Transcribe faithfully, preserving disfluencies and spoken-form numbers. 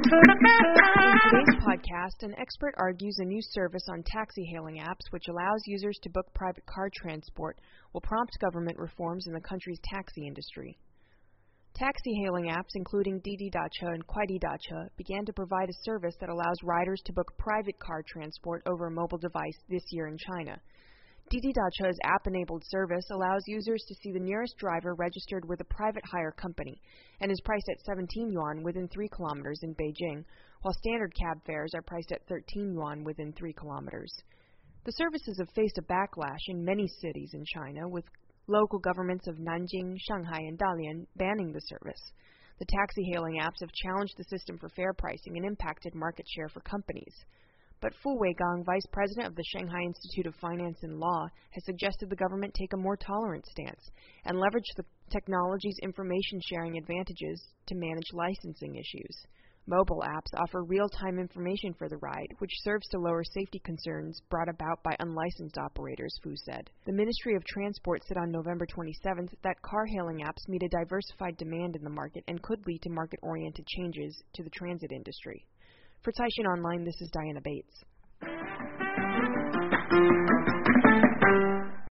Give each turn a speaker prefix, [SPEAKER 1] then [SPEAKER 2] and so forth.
[SPEAKER 1] today's podcast, an expert argues a new service on taxi-hailing apps which allows users to book private car transport will prompt government reforms in the country's taxi industry. Taxi-hailing apps, including Didi Dache and Kuaidi Dache, began to provide a service that allows riders to book private car transport over a mobile device this year in China. Didi Dache's app-enabled service allows users to see the nearest driver registered with a private hire company and is priced at seventeen yuan within three kilometers in Beijing, while standard cab fares are priced at thirteen yuan within three kilometers. The services have faced a backlash in many cities in China, with local governments of Nanjing, Shanghai, and Dalian banning the service. The taxi-hailing apps have challenged the system for fare pricing and impacted market share for companies. But Fu Weigang, vice president of the Shanghai Institute of Finance and Law, has suggested the government take a more tolerant stance and leverage the technology's information-sharing advantages to manage licensing issues. Mobile apps offer real-time information for the ride, which serves to lower safety concerns brought about by unlicensed operators, Fu said. The Ministry of Transport said on November twenty-seventh that car-hailing apps meet a diversified demand in the market and could lead to market-oriented changes to the transit industry. For Taishin Online, this is Diana Bates.